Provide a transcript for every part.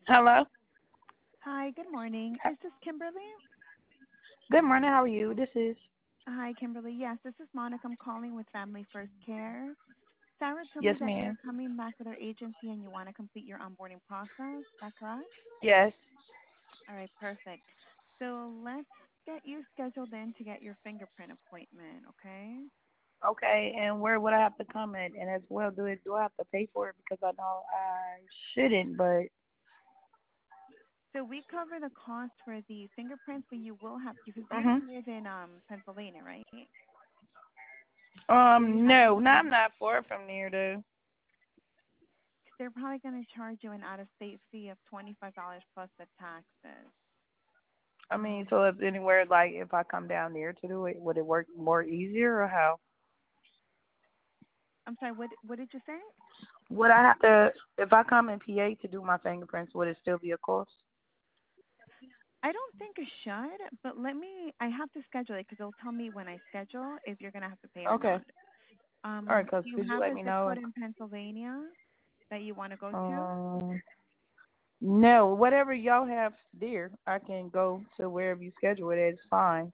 Hello. Hi, good morning. Is this Kimberly? Good morning. How are you? This is. Hi, Kimberly. Yes, this is Monica. I'm calling with Family First Care. Sarah told Yes, me that you're ma'am. coming back with our agency and you want to complete your onboarding process. Is that correct? Yes. All right, perfect. So let's get you scheduled in to get your fingerprint appointment, okay? Okay. And where would I have to come in? And as well, do I have to pay for it? Because I know I shouldn't, but So we cover the cost for the fingerprints, but you will have because you mhm. live in Pennsylvania, right? So you have to No, no, pay. I'm not far from there though. They're probably going to charge you an out-of-state fee of $25 plus the taxes. I mean, Um, so if anywhere like if I come down there to do it, would it work more easier or how? I'm sorry. What did you say? Would I have to if I come in PA to do my fingerprints? Would it still be a cost? I don't think it should, but let me. I have to schedule it because it'll tell me when I schedule if you're gonna have to pay or Okay. not. All right. Cause Do you could you have let a me zip know? code in Pennsylvania that you want to go to? Um. No, whatever y'all have there, I can go to wherever you schedule it. It's fine.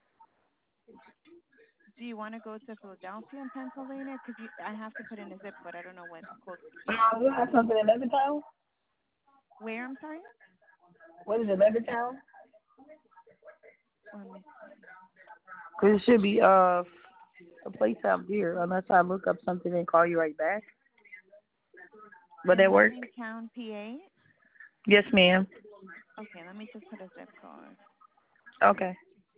Do you want to go to Philadelphia in Pennsylvania? Because I have to put in a zip code. I don't know what's close to you. You have something in Levittown? Where? I'm sorry. What is it, Levittown? Let me see. Cause it should be a place out there. Unless I look up something and call you right back. Would In that work? Levittown, PA. Yes, ma'am. Okay, let me just put a zip code. Okay.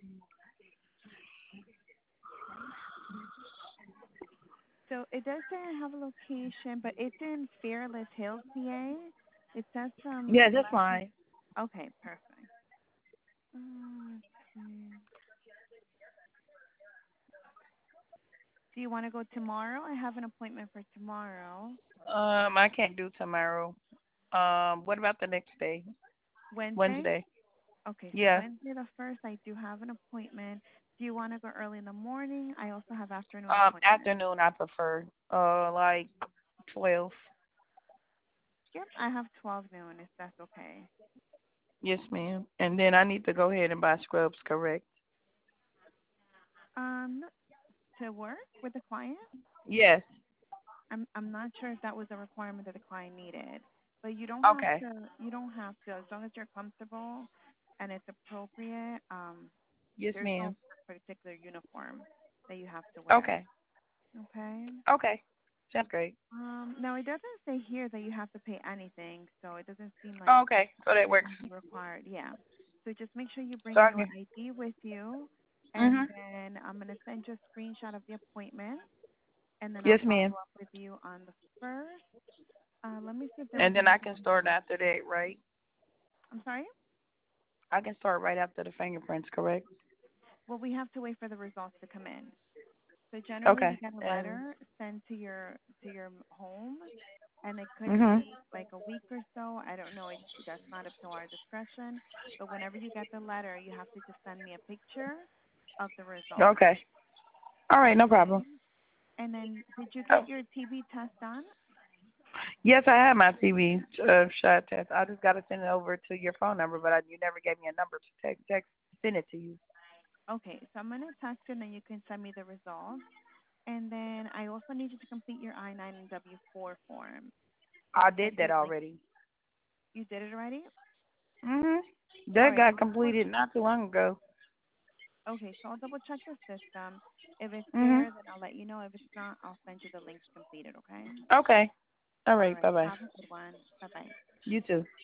So it does say I have a location, but it's in Fairless Hills, PA. It says Yeah, that's fine. Okay, perfect. Let's see. Do you want to go tomorrow? I have an appointment for tomorrow, I can't do tomorrow. What about the next day? Wednesday. Wednesday. Okay, so Yeah. Wednesday the 1st, I do have an appointment. Do you want to go early in the morning? I also have afternoon appointments. Afternoon I prefer. Like 12. Yep, I have 12 noon if that's okay. Yes, ma'am. And then I need to go ahead and buy scrubs, correct? Um, to work with the client? Yes. I'm not sure if that was a requirement that the client needed, but Okay. you don't have to as long as you're comfortable and it's appropriate. Yes, There's no ma'am. particular uniform that you have to wear. Okay. Okay. Okay. Sounds great. Now it doesn't say here that you have to pay anything, so it doesn't seem like Oh, okay. So that it's works. gonna be required. Yeah. So just make sure you So bring I your can. ID with you, and Mhm. then I'm gonna send you a screenshot of the appointment, and then I'll Yes, follow ma'am. up with you on the first. Let me see if there was And then I anything can else I start need. after that, right? I'm sorry. I can start right after the fingerprints, correct? Well, we have to wait for the results to come in. So generally, we Okay. get a And letter sent to your home, and it could mhm. take like a week or so. I don't know. That's not up to our discretion. But whenever you get the letter, you have to just send me a picture of the results. Okay. All right, no Okay. problem. And then, did you Oh. get your TB test done? Yes, I have my TV shot test. I just got to send it over to your phone number, but you never gave me a number to send it to you. Okay. So I'm gonna text it, and then you can send me the results. And then I also need you to complete your I-9 and W-4 form. I I'll send did you that a link. already. You did it already? Mhm. All That right. got completed not too long ago. Okay, so I'll double check the system. If it's Mhm. there, then I'll let you know. If it's not, I'll send you the link to complete it, okay? Okay. All All right. right. Bye bye. Have a good one. Bye-bye. You too.